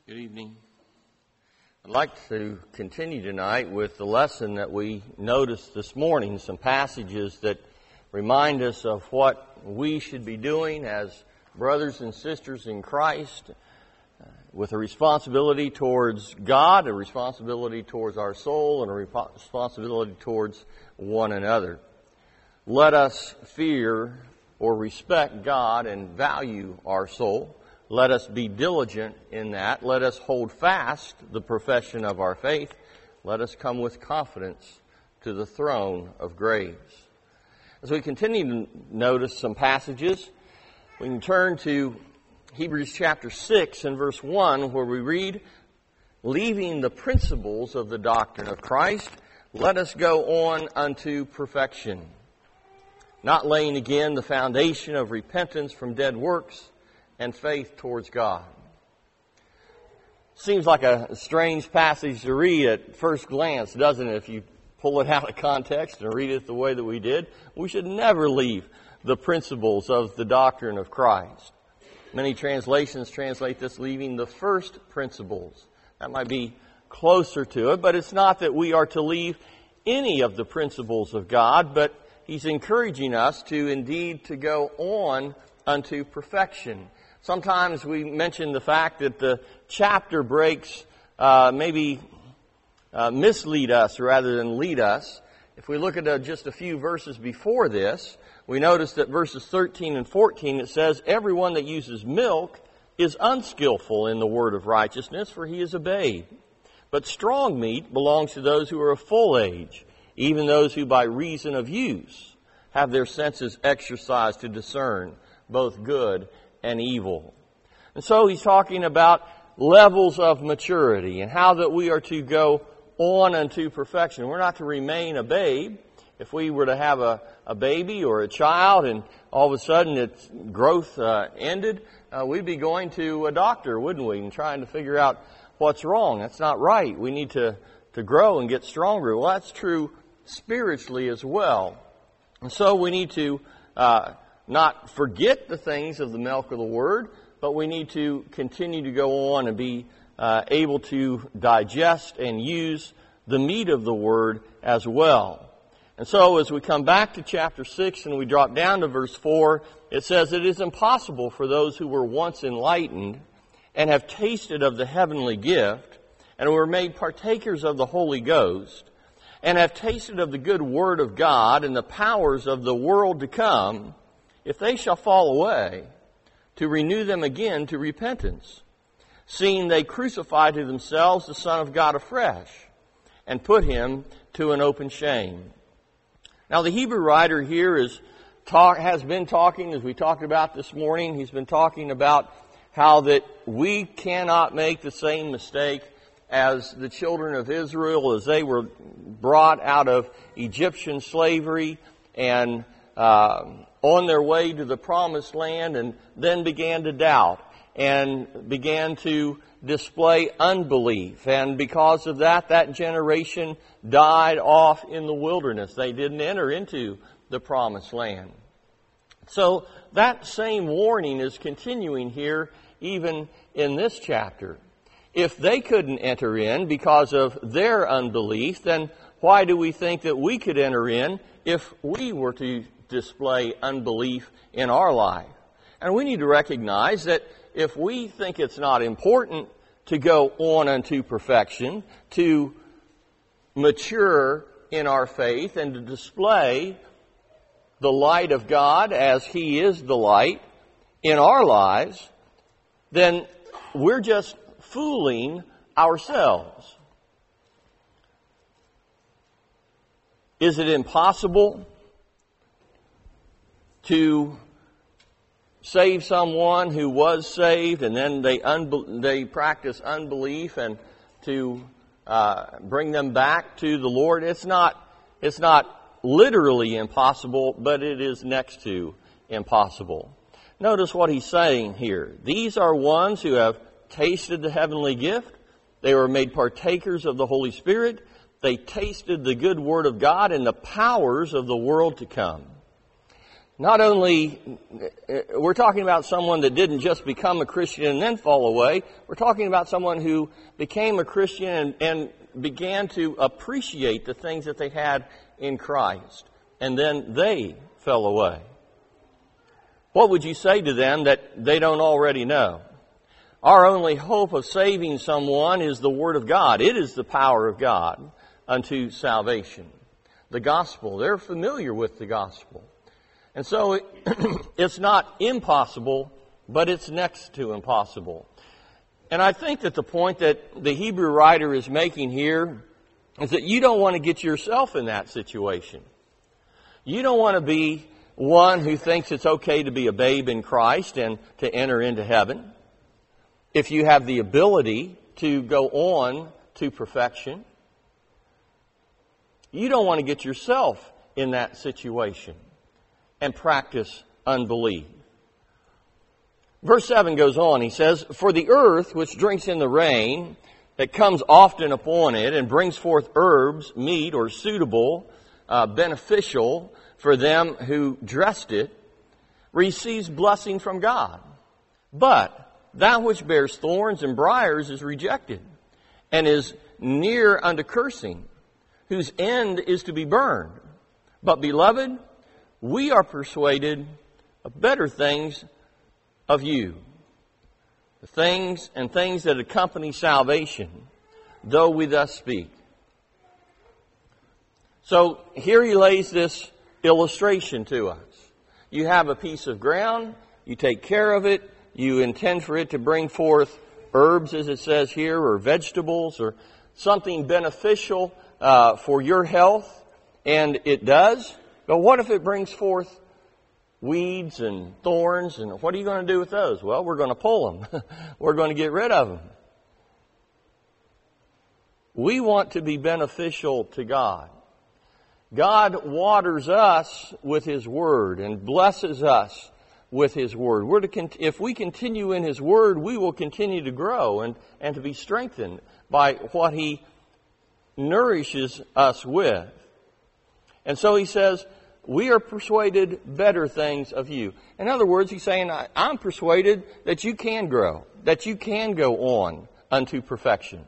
Good evening. I'd like to continue tonight with the lesson that we noticed this morning, some passages that remind us of what we should be doing as brothers and sisters in Christ, with a responsibility towards God, a responsibility towards our soul, and a responsibility towards one another. Let us fear or respect God and value our soul. Let us be diligent in that. Let us hold fast the profession of our faith. Let us come with confidence to the throne of grace. As we continue to notice some passages, we can turn to Hebrews chapter 6 and verse 1, where we read, "Leaving the principles of the doctrine of Christ, let us go on unto perfection, not laying again the foundation of repentance from dead works and faith towards God." Seems like a strange passage to read at first glance, doesn't it? If you pull it out of context and read it the way that we did, we should never leave the principles of the doctrine of Christ. Many translations translate this leaving the first principles. That might be closer to it, but it's not that we are to leave any of the principles of God, but He's encouraging us to indeed to go on unto perfection. Sometimes we mention the fact that the chapter breaks mislead us rather than lead us. If we look at just a few verses before this, we notice that verses 13 and 14, it says, "Everyone that uses milk is unskillful in the word of righteousness, for he is a babe. But strong meat belongs to those who are of full age, even those who by reason of use have their senses exercised to discern both good and evil." And so he's talking about levels of maturity and how that we are to go on unto perfection. We're not to remain a babe. If we were to have a baby or a child and all of a sudden its growth ended, we'd be going to a doctor, wouldn't we, and trying to figure out what's wrong. That's not right. We need to grow and get stronger. Well, that's true spiritually as well. And so we need to not forget the things of the milk of the Word, but we need to continue to go on and be able to digest and use the meat of the Word as well. And so as we come back to chapter 6 and we drop down to verse 4, it says, "It is impossible for those who were once enlightened and have tasted of the heavenly gift and were made partakers of the Holy Ghost and have tasted of the good Word of God and the powers of the world to come, if they shall fall away, to renew them again to repentance, seeing they crucify to themselves the Son of God afresh, and put Him to an open shame." Now the Hebrew writer here has been talking, as we talked about this morning, he's been talking about how that we cannot make the same mistake as the children of Israel as they were brought out of Egyptian slavery and on their way to the promised land, and then began to doubt and began to display unbelief. And because of that, that generation died off in the wilderness. They didn't enter into the promised land. So that same warning is continuing here even in this chapter. If they couldn't enter in because of their unbelief, then why do we think that we could enter in if we were to display unbelief in our life? And we need to recognize that if we think it's not important to go on unto perfection, to mature in our faith and to display the light of God as He is the light in our lives, then we're just fooling ourselves. Is it impossible to save someone who was saved and then they practice unbelief and to bring them back to the Lord? It's not literally impossible, but it is next to impossible. Notice what he's saying here. These are ones who have tasted the heavenly gift. They were made partakers of the Holy Spirit. They tasted the good Word of God and the powers of the world to come. Not only, we're talking about someone that didn't just become a Christian and then fall away. We're talking about someone who became a Christian and began to appreciate the things that they had in Christ. And then they fell away. What would you say to them that they don't already know? Our only hope of saving someone is the Word of God. It is the power of God unto salvation. The gospel, they're familiar with the gospel. And so it's not impossible, but it's next to impossible. And I think that the point that the Hebrew writer is making here is that you don't want to get yourself in that situation. You don't want to be one who thinks it's okay to be a babe in Christ and to enter into heaven. If you have the ability to go on to perfection, you don't want to get yourself in that situation and practice unbelief. Verse 7 goes on. He says, "For the earth which drinks in the rain that comes often upon it and brings forth herbs, meat, or suitable, beneficial for them who dressed it, receives blessing from God. But that which bears thorns and briars is rejected, and is near unto cursing, whose end is to be burned. But, beloved, we are persuaded of better things of you, the things that accompany salvation, though we thus speak." So here he lays this illustration to us. You have a piece of ground, you take care of it, you intend for it to bring forth herbs, as it says here, or vegetables, or something beneficial for your health, and it does. But what if it brings forth weeds and thorns, and what are you going to do with those? Well, we're going to pull them. We're going to get rid of them. We want to be beneficial to God. God waters us with His Word and blesses us with His Word. If we continue in His Word, we will continue to grow and to be strengthened by what He nourishes us with. And so he says, we are persuaded better things of you. In other words, he's saying, I'm persuaded that you can grow, that you can go on unto perfection.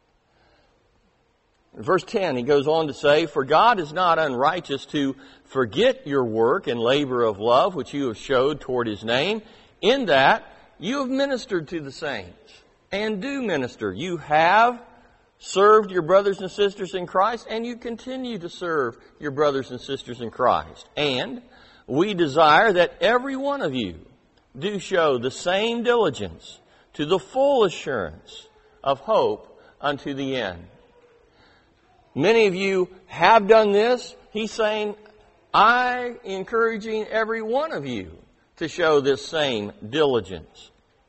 In verse 10, he goes on to say, "For God is not unrighteous to forget your work and labor of love, which you have showed toward His name, in that you have ministered to the saints, and do minister. You have served your brothers and sisters in Christ, and you continue to serve your brothers and sisters in Christ. And we desire that every one of you do show the same diligence to the full assurance of hope unto the end." Many of you have done this. He's saying, I'm encouraging every one of you to show this same diligence,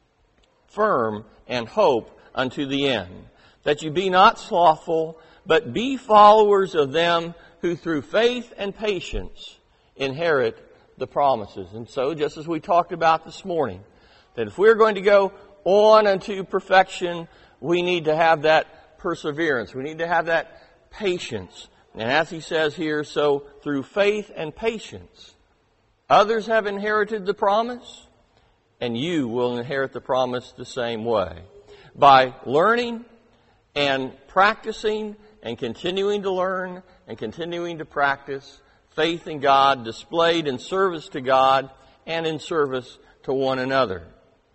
firm and hope unto the end. That you be not slothful, but be followers of them who through faith and patience inherit the promises. And so, just as we talked about this morning, that if we're going to go on unto perfection, we need to have that perseverance. We need to have that patience. And as he says here, so through faith and patience, others have inherited the promise, and you will inherit the promise the same way. By learning and practicing and continuing to learn and continuing to practice faith in God displayed in service to God and in service to one another.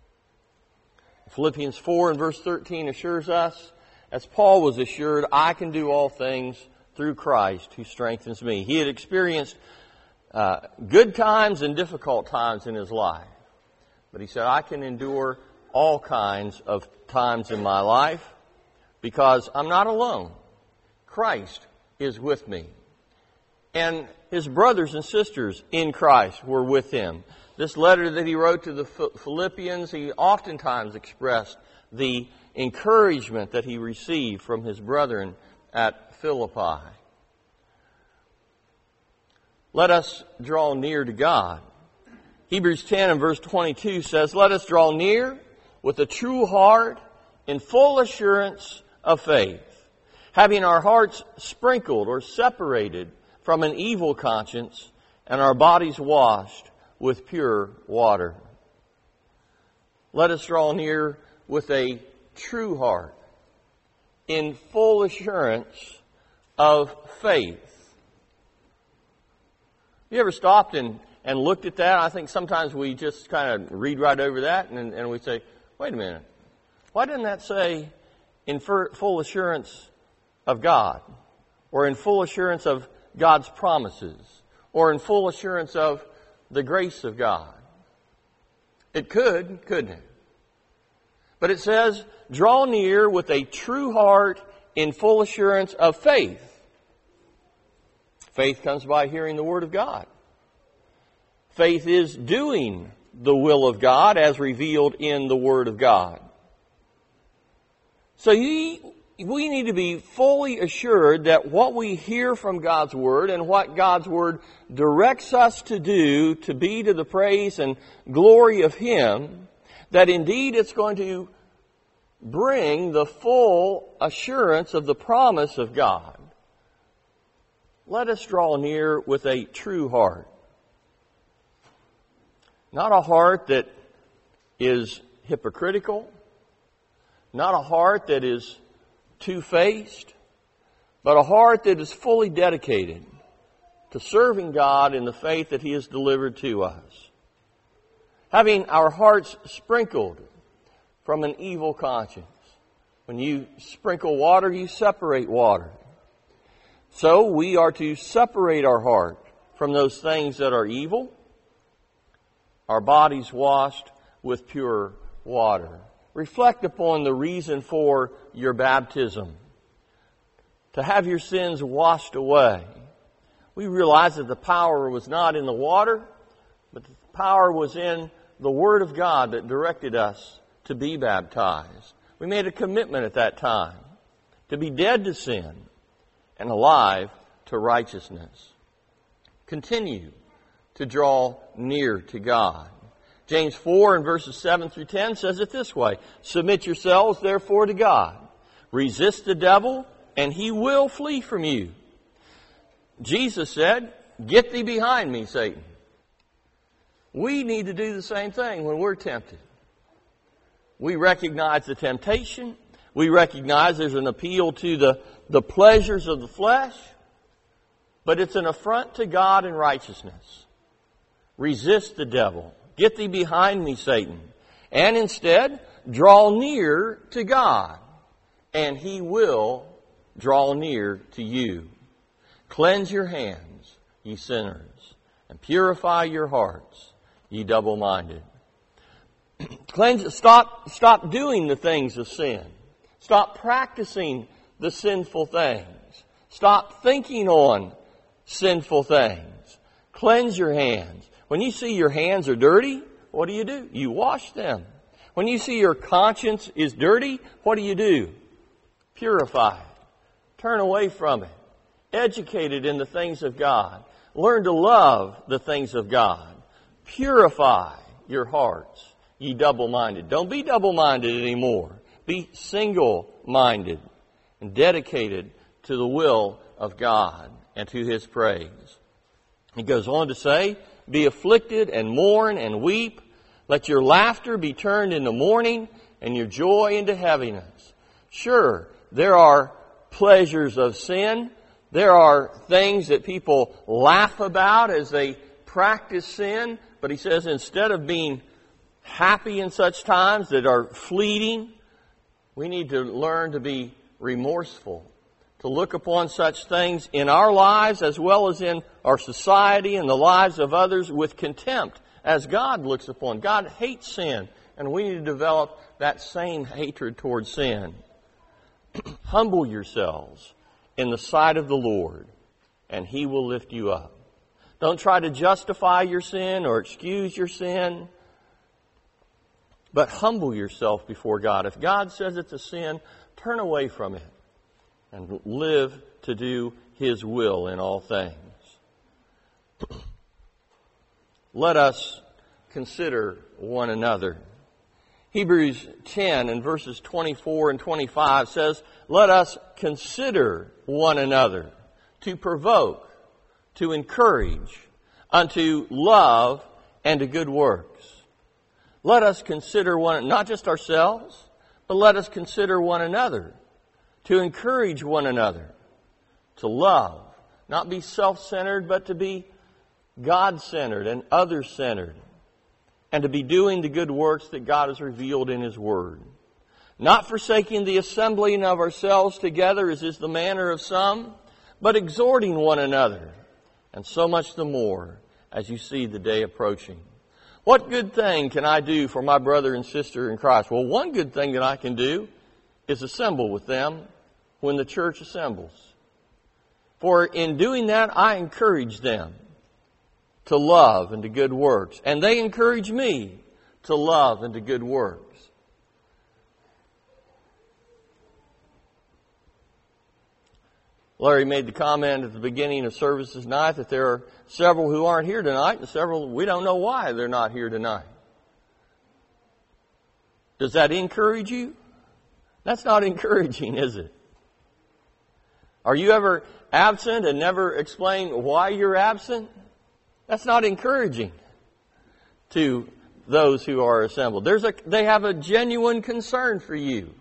Philippians 4 and verse 13 assures us, as Paul was assured, I can do all things through Christ who strengthens me. He had experienced good times and difficult times in his life. But he said, I can endure all kinds of times in my life because I'm not alone. Christ is with me. And his brothers and sisters in Christ were with him. This letter that he wrote to the Philippians, he oftentimes expressed the encouragement that he received from his brethren at Philippi. Let us draw near to God. Hebrews 10 and verse 22 says, let us draw near with a true heart in full assurance of faith, having our hearts sprinkled or separated from an evil conscience and our bodies washed with pure water. Let us draw near with a true heart, in full assurance of faith. You ever stopped and looked at that? I think sometimes we just kind of read right over that and we say, wait a minute, why didn't that say in full assurance of God, or in full assurance of God's promises, or in full assurance of the grace of God? It could, couldn't it? But it says, draw near with a true heart in full assurance of faith. Faith comes by hearing the Word of God. Faith is doing the will of God as revealed in the Word of God. So we need to be fully assured that what we hear from God's Word and what God's Word directs us to do to be to the praise and glory of Him, that indeed it's going to bring the full assurance of the promise of God. Let us draw near with a true heart. Not a heart that is hypocritical, not a heart that is two-faced, but a heart that is fully dedicated to serving God in the faith that He has delivered to us. Having our hearts sprinkled from an evil conscience. When you sprinkle water, you separate water. So we are to separate our heart from those things that are evil, our bodies washed with pure water. Reflect upon the reason for your baptism. To have your sins washed away. We realize that the power was not in the water, but the power was in the Word of God that directed us to be baptized. We made a commitment at that time to be dead to sin and alive to righteousness. Continue to draw near to God. James 4 and verses 7 through 10 says it this way, submit yourselves therefore to God. Resist the devil and he will flee from you. Jesus said, get thee behind me, Satan. We need to do the same thing when we're tempted. We recognize the temptation. We recognize there's an appeal to the pleasures of the flesh. But it's an affront to God and righteousness. Resist the devil. Get thee behind me, Satan. And instead, draw near to God. And He will draw near to you. Cleanse your hands, ye sinners, and purify your hearts, ye double-minded. Stop doing the things of sin. Stop practicing the sinful things. Stop thinking on sinful things. Cleanse your hands. When you see your hands are dirty, what do? You wash them. When you see your conscience is dirty, what do? Purify it. Turn away from it. Educate it in the things of God. Learn to love the things of God. Purify your hearts, ye double-minded. Don't be double-minded anymore. Be single-minded and dedicated to the will of God and to His praise. He goes on to say, be afflicted and mourn and weep. Let your laughter be turned into mourning and your joy into heaviness. Sure, there are pleasures of sin. There are things that people laugh about as they practice sin. But he says instead of being happy in such times that are fleeting, we need to learn to be remorseful, to look upon such things in our lives as well as in our society and the lives of others with contempt as God looks upon. God hates sin, and we need to develop that same hatred towards sin. Humble yourselves in the sight of the Lord, and He will lift you up. Don't try to justify your sin or excuse your sin, but humble yourself before God. If God says it's a sin, turn away from it and live to do His will in all things. Let us consider one another. Hebrews 10 and verses 24 and 25 says, let us consider one another to provoke, to encourage, unto love and to good works. Let us consider not just ourselves, but let us consider one another, to encourage one another, to love, not be self-centered, but to be God-centered and other-centered, and to be doing the good works that God has revealed in His Word. Not forsaking the assembling of ourselves together, as is the manner of some, but exhorting one another, and so much the more as you see the day approaching. What good thing can I do for my brother and sister in Christ? Well, one good thing that I can do is assemble with them when the church assembles. For in doing that, I encourage them to love and to good works. And they encourage me to love and to good works. Larry made the comment at the beginning of services tonight that there are several who aren't here tonight and several we don't know why they're not here tonight. Does that encourage you? That's not encouraging, is it? Are you ever absent and never explain why you're absent? That's not encouraging to those who are assembled. They have a genuine concern for you.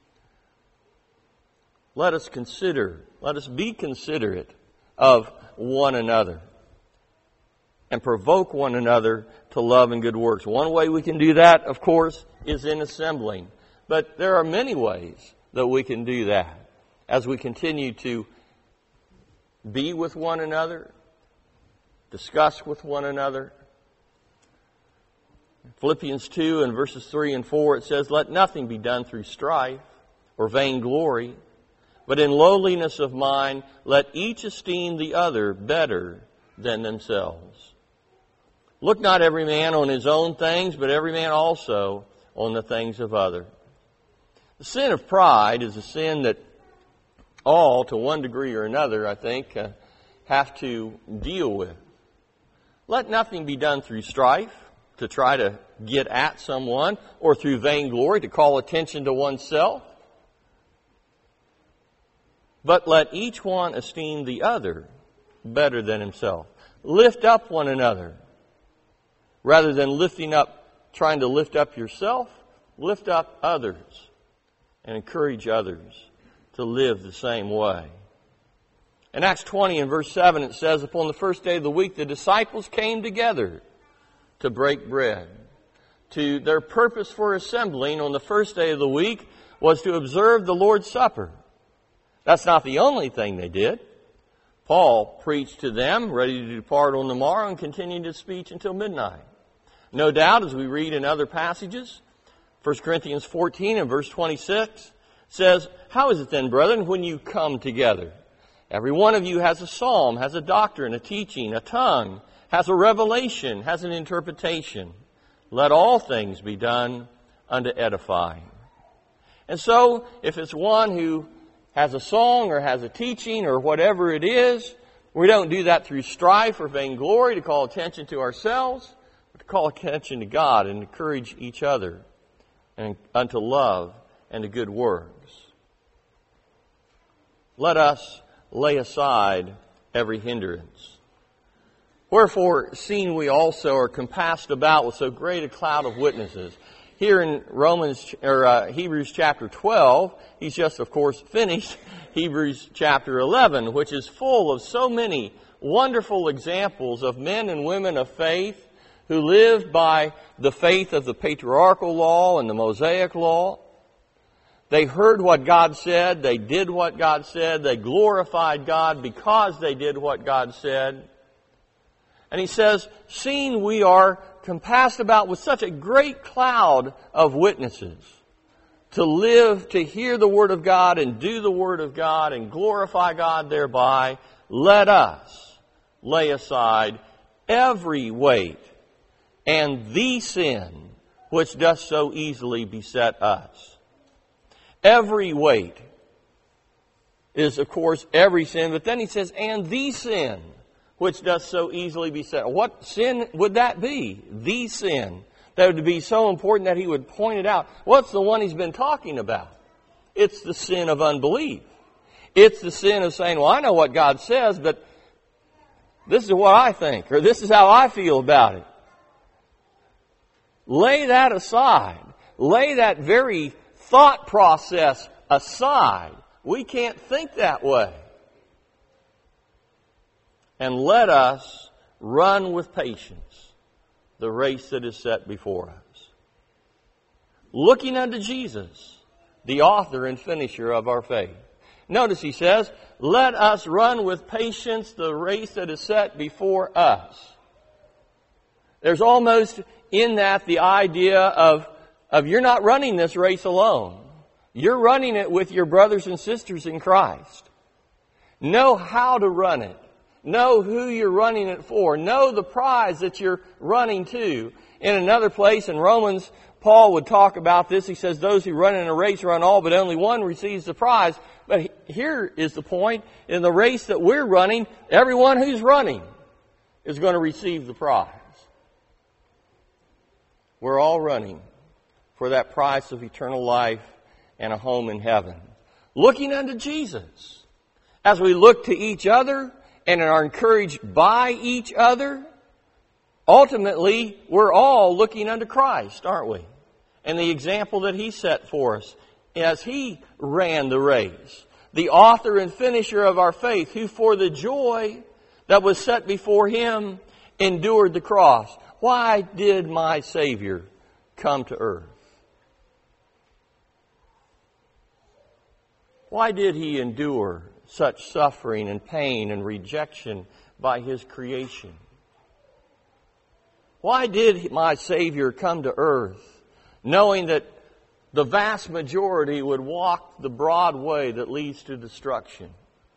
Let us be considerate of one another and provoke one another to love and good works. One way we can do that, of course, is in assembling. But there are many ways that we can do that as we continue to be with one another, discuss with one another. Philippians 2 and verses 3 and 4, it says, "Let nothing be done through strife or vainglory, but in lowliness of mind, let each esteem the other better than themselves. Look not every man on his own things, but every man also on the things of others." The sin of pride is a sin that all, to one degree or another, I think, have to deal with. Let nothing be done through strife, to try to get at someone, or through vainglory, to call attention to oneself. But let each one esteem the other better than himself. Lift up one another. Rather than trying to lift up yourself, lift up others and encourage others to live the same way. In Acts 20 and verse 7 it says, "Upon the first day of the week the disciples came together to break bread." Their purpose for assembling on the first day of the week was to observe the Lord's Supper. That's not the only thing they did. Paul preached to them, ready to depart on the morrow, and continued his speech until midnight. No doubt, as we read in other passages, 1 Corinthians 14 and verse 26 says, "How is it then, brethren, when you come together? Every one of you has a psalm, has a doctrine, a teaching, a tongue, has a revelation, has an interpretation. Let all things be done unto edifying." And so, if it's one who has a song or has a teaching or whatever it is, we don't do that through strife or vainglory to call attention to ourselves, but to call attention to God and encourage each other and unto love and to good works. Let us lay aside every hindrance. Wherefore, seeing we also are compassed about with so great a cloud of witnesses. Here in Hebrews chapter 12, he's just, of course, finished Hebrews chapter 11, which is full of so many wonderful examples of men and women of faith who lived by the faith of the patriarchal law and the Mosaic law. They heard what God said, they did what God said, they glorified God because they did what God said. And he says, "Seeing we are compassed about with such a great cloud of witnesses, to live, to hear the Word of God and do the Word of God and glorify God thereby, let us lay aside every weight and the sin which doth so easily beset us." Every weight is, of course, every sin, but then he says, "and the sin which doth so easily beset." What sin would that be? The sin. That would be so important that he would point it out. What's the one he's been talking about? It's the sin of unbelief. It's the sin of saying, "Well, I know what God says, but this is what I think," or "this is how I feel about it." Lay that aside. Lay that very thought process aside. We can't think that way. And let us run with patience the race that is set before us. Looking unto Jesus, the author and finisher of our faith. Notice he says, let us run with patience the race that is set before us. There's almost in that the idea of you're not running this race alone. You're running it with your brothers and sisters in Christ. Know how to run it. Know who you're running it for. Know the prize that you're running to. In another place in Romans, Paul would talk about this. He says, those who run in a race run all, but only one receives the prize. But here is the point. In the race that we're running, everyone who's running is going to receive the prize. We're all running for that prize of eternal life and a home in heaven. Looking unto Jesus. As we look to each other and are encouraged by each other, ultimately, we're all looking unto Christ, aren't we? And the example that He set for us as He ran the race. The author and finisher of our faith, who for the joy that was set before Him endured the cross. Why did my Savior come to earth? Why did He endure such suffering and pain and rejection by His creation? Why did my Savior come to earth knowing that the vast majority would walk the broad way that leads to destruction?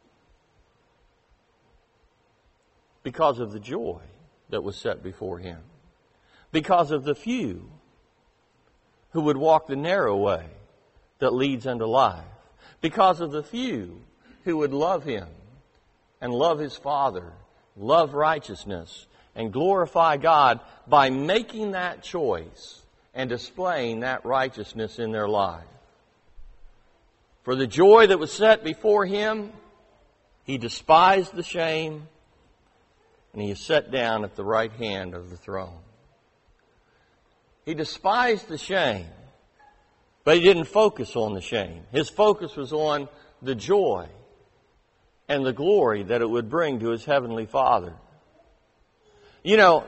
Because of the joy that was set before Him. Because of the few who would walk the narrow way that leads unto life. Because of the few who would love Him and love His Father, love righteousness, and glorify God by making that choice and displaying that righteousness in their life. For the joy that was set before Him, He despised the shame, and He is set down at the right hand of the throne. He despised the shame, but He didn't focus on the shame. His focus was on the joy and the glory that it would bring to His Heavenly Father. You know,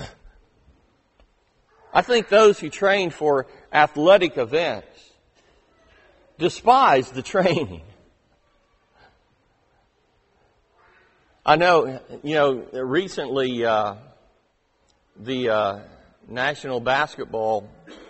I think those who train for athletic events despise the training. I know, recently the National Basketball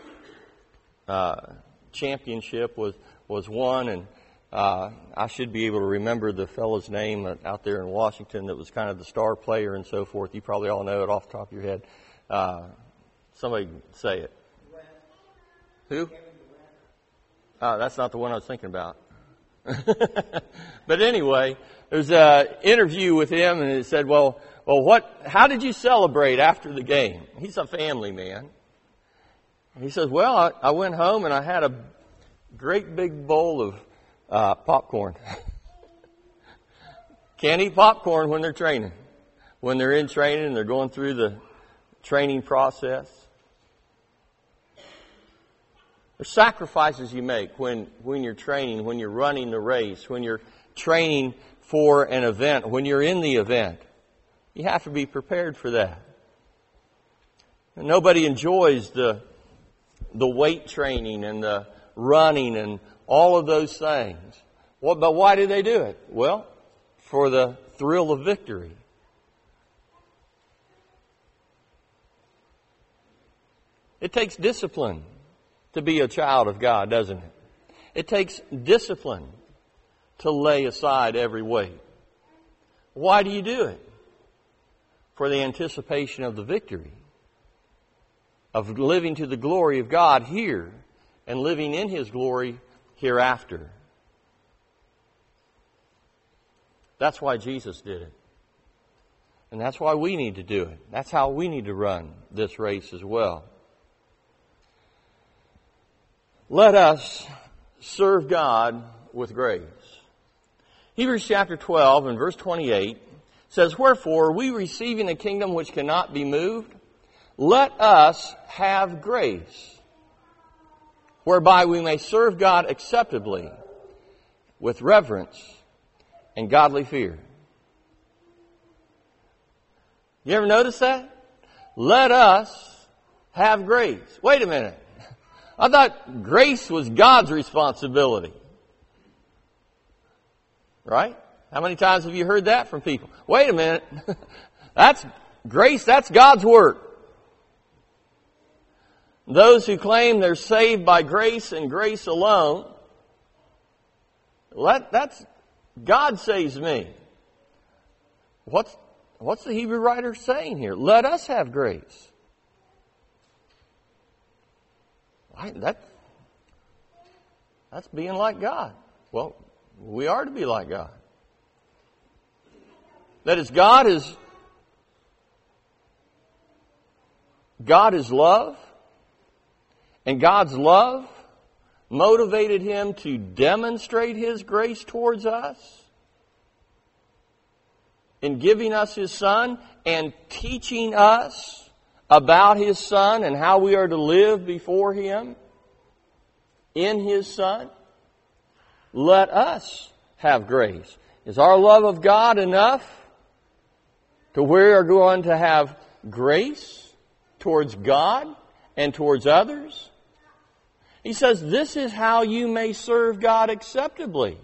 Championship was won, and I should be able to remember the fellow's name out there in Washington that was kind of the star player and so forth. You probably all know it off the top of your head. Somebody say it. Who? That's not the one I was thinking about. But anyway, there's an interview with him, and it said, well, how did you celebrate after the game? He's a family man. He says, well, I went home and I had a great big bowl of popcorn. Can't eat popcorn when they're training. When they're in training and they're going through the training process. There's sacrifices you make when you're training, when you're running the race, when you're training for an event, when you're in the event. You have to be prepared for that. And nobody enjoys the weight training and the running and all of those things. But why do they do it? Well, for the thrill of victory. It takes discipline to be a child of God, doesn't it? It takes discipline to lay aside every weight. Why do you do it? For the anticipation of the victory. Of living to the glory of God here and living in His glory hereafter. That's why Jesus did it. And that's why we need to do it. That's how we need to run this race as well. Let us serve God with grace. Hebrews chapter 12 and verse 28 says, wherefore we receiving a kingdom which cannot be moved, let us have grace, whereby we may serve God acceptably, with reverence and godly fear. You ever notice that? Let us have grace. Wait a minute. I thought grace was God's responsibility. Right? How many times have you heard that from people? Wait a minute. That's grace, that's God's work. Those who claim they're saved by grace and grace alone, that's God saves me. What's the Hebrew writer saying here? Let us have grace. That's being like God. Well, we are to be like God. That is, God is love, and God's love motivated Him to demonstrate His grace towards us in giving us His Son and teaching us about His Son and how we are to live before Him in His Son. Let us have grace. Is our love of God enough to where we are going to have grace towards God and towards others? He says, this is how you may serve God acceptably.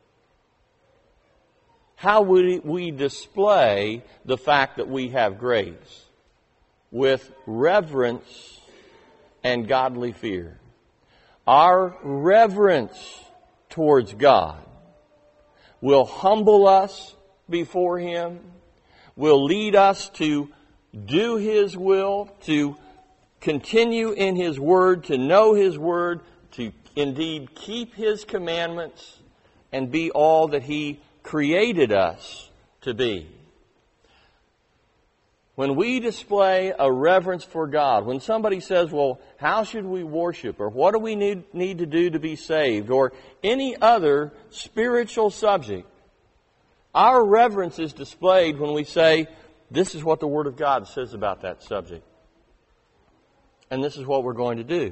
How would we display the fact that we have grace? With reverence and godly fear. Our reverence towards God will humble us before Him, will lead us to do His will, to continue in His Word, to know His Word, to indeed keep His commandments, and be all that He created us to be. When we display a reverence for God, when somebody says, well, how should we worship? Or what do we need to do to be saved? Or any other spiritual subject, our reverence is displayed when we say, this is what the Word of God says about that subject. And this is what we're going to do.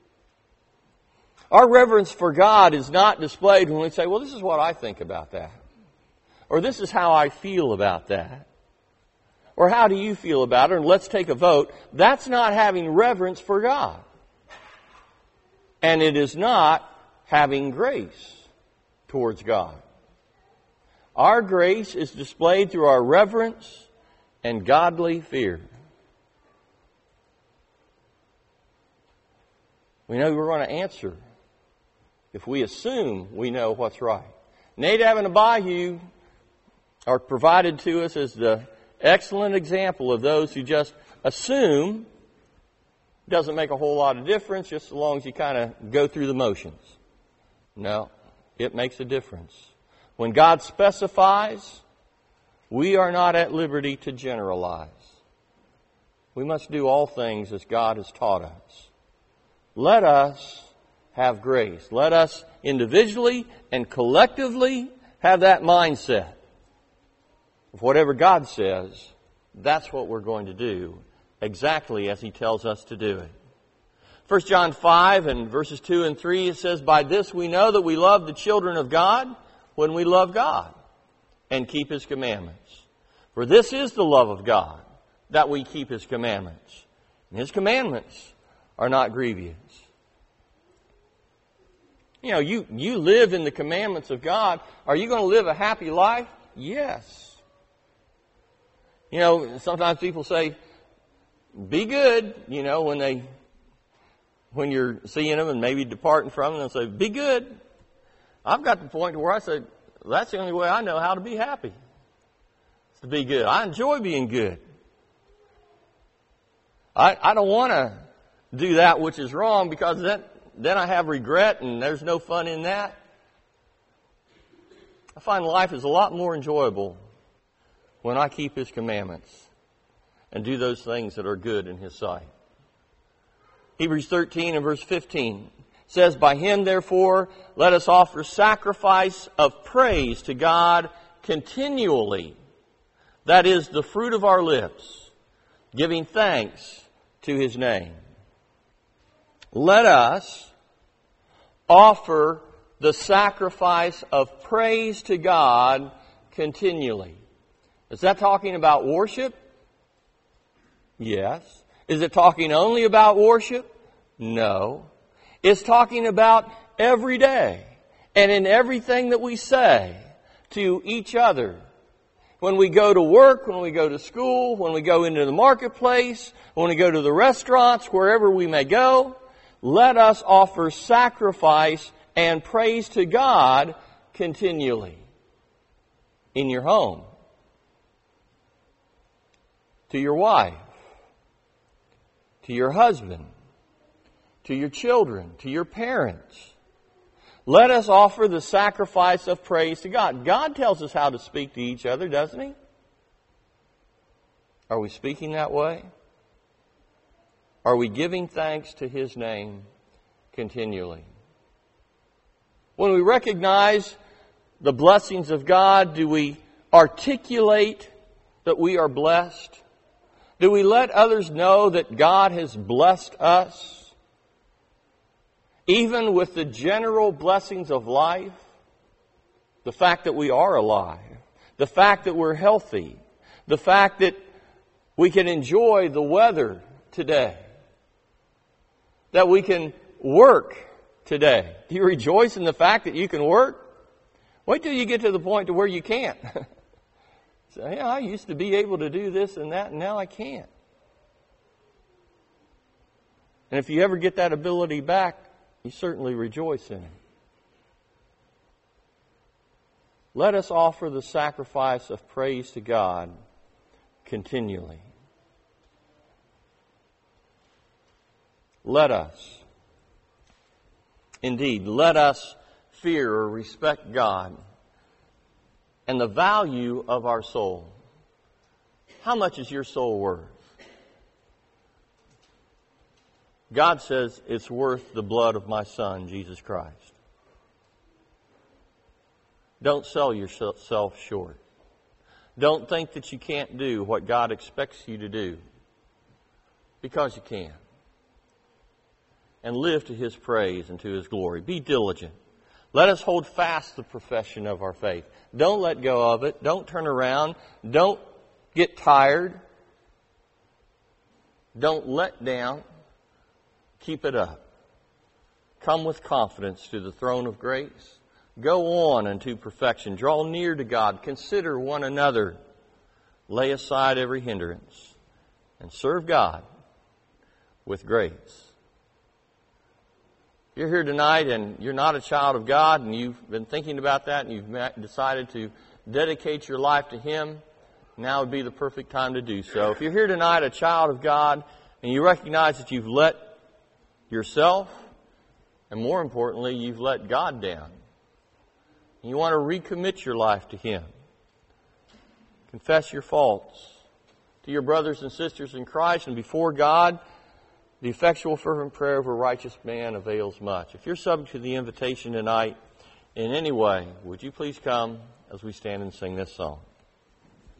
Our reverence for God is not displayed when we say, well, this is what I think about that. Or this is how I feel about that. Or how do you feel about it? And let's take a vote. That's not having reverence for God. And it is not having grace towards God. Our grace is displayed through our reverence and godly fear. We know we're going to answer if we assume we know what's right. Nadab and Abihu are provided to us as the excellent example of those who just assume. Doesn't make a whole lot of difference just as long as you kind of go through the motions. No, it makes a difference. When God specifies, we are not at liberty to generalize. We must do all things as God has taught us. Let us have grace. Let us individually and collectively have that mindset. Of whatever God says, that's what we're going to do, exactly as He tells us to do it. 1 John 5 and verses 2 and 3, it says, by this we know that we love the children of God when we love God and keep His commandments. For this is the love of God, that we keep His commandments. And His commandments are not grievous. You know, you live in the commandments of God. Are you going to live a happy life? Yes. You know, sometimes people say, be good, you know, when you're seeing them and maybe departing from them, they'll say, be good. I've got to the point where I say, that's the only way I know how to be happy. Is to be good. I enjoy being good. I don't want to do that which is wrong because then I have regret and there's no fun in that. I find life is a lot more enjoyable when I keep His commandments and do those things that are good in His sight. Hebrews 13 and verse 15 says, by Him therefore let us offer sacrifice of praise to God continually. That is the fruit of our lips, giving thanks to His name. Let us offer the sacrifice of praise to God continually. Is that talking about worship? Yes. Is it talking only about worship? No. It's talking about every day and in everything that we say to each other. When we go to work, when we go to school, when we go into the marketplace, when we go to the restaurants, wherever we may go, let us offer sacrifice and praise to God continually. In your home, to your wife, to your husband, to your children, to your parents. Let us offer the sacrifice of praise to God. God tells us how to speak to each other, doesn't He? Are we speaking that way? Are we giving thanks to His name continually? When we recognize the blessings of God, do we articulate that we are blessed? Do we let others know that God has blessed us? Even with the general blessings of life, the fact that we are alive, the fact that we're healthy, the fact that we can enjoy the weather today, that we can work today. Do you rejoice in the fact that you can work? Wait till you get to the point to where you can't. So, yeah, I used to be able to do this and that, and now I can't. And if you ever get that ability back, you certainly rejoice in it. Let us offer the sacrifice of praise to God continually. Let us, indeed, let us fear or respect God and the value of our soul. How much is your soul worth? God says it's worth the blood of my Son, Jesus Christ. Don't sell yourself short. Don't think that you can't do what God expects you to do, because you can. And live to His praise and to His glory. Be diligent. Let us hold fast the profession of our faith. Don't let go of it. Don't turn around. Don't get tired. Don't let down. Keep it up. Come with confidence to the throne of grace. Go on unto perfection. Draw near to God. Consider one another. Lay aside every hindrance. And serve God with grace. If you're here tonight and you're not a child of God and you've been thinking about that and you've decided to dedicate your life to Him, now would be the perfect time to do so. If you're here tonight, a child of God, and you recognize that you've let yourself, and more importantly, you've let God down, and you want to recommit your life to Him, confess your faults to your brothers and sisters in Christ, and before God, the effectual fervent prayer of a righteous man avails much. If you're subject to the invitation tonight in any way, would you please come as we stand and sing this song?